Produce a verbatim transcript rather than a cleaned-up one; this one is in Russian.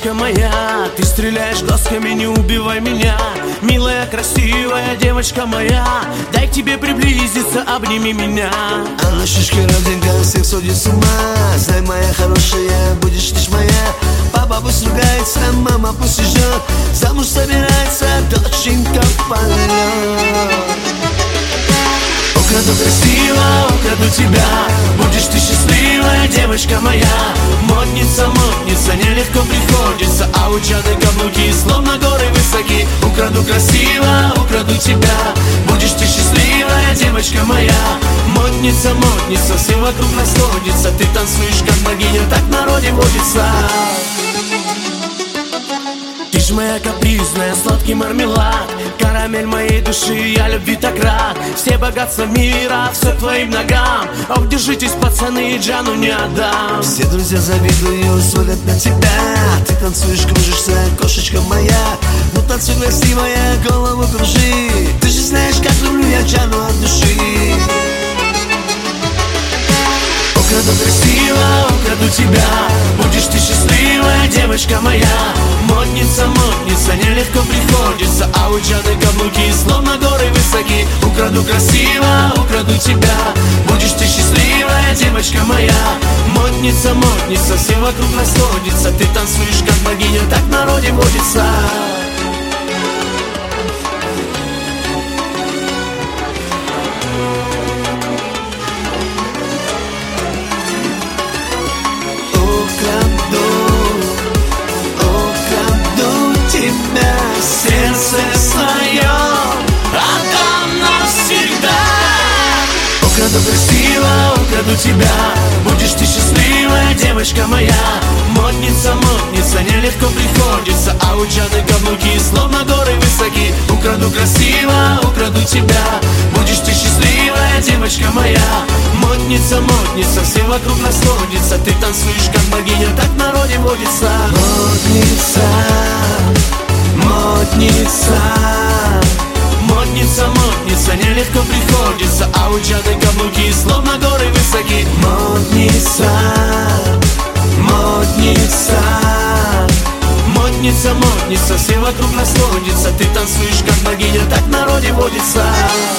девочка моя, ты стреляешь глазками, не убивай меня. Милая, красивая девочка моя, дай к тебе приблизиться, обними меня. Она шишка родинка, всех сводит с ума. Знай, моя хорошая, будешь лишь моя. Папа пусть ругается, мама пусть ждет. Замуж собирается доченька полет. Украду красиво, украду тебя, будешь ты счастливая, девочка моя. Модница, модница, нелегко приходится, а у Джаны каблуки словно горы высоки. Украду красиво, украду тебя, будешь ты счастливая, девочка моя. Модница, модница, все вокруг нас сходится, ты танцуешь как богиня, так в народе водится. Ты ж моя капризная, сладкий мармелад, карамель моей души, я любви так рад. Все богатства мира, все твоим ногам. Ох, держитесь, пацаны, Джану не отдам. Все друзья завидуют, смотрят на тебя. Ты танцуешь, кружишься, кошечка моя. Ну танцуй, красивая, голову кружи. Ты же знаешь, как люблю я Джану от души. Украду красиво, украду тебя, будешь ты счастливая, девочка моя. Модница, модница, нелегко приходится, а у Джаны каблуки словно горы высоки. Украду красиво, украду тебя, будешь ты счастливая, девочка моя. Модница, модница, все вокруг нас сходится, ты танцуешь как богиня, так в народе водится. Сердце свое отдам навсегда. Украду красиво, украду тебя, будешь ты счастливая, девочка моя. Модница, модница, нелегко приходится, а у Джаны каблуки словно горы высоки. Украду красиво, украду тебя, будешь ты счастливая, девочка моя. Модница, модница, все вокруг нас сходится, ты танцуешь как богиня, так в народе водится. Модница, модница, модница, модница, нелегко приходится, а у Джаны каблуки словно горы высоки. Модница, модница, модница, модница, все вокруг нас сходится, ты танцуешь как богиня, так в народе водится.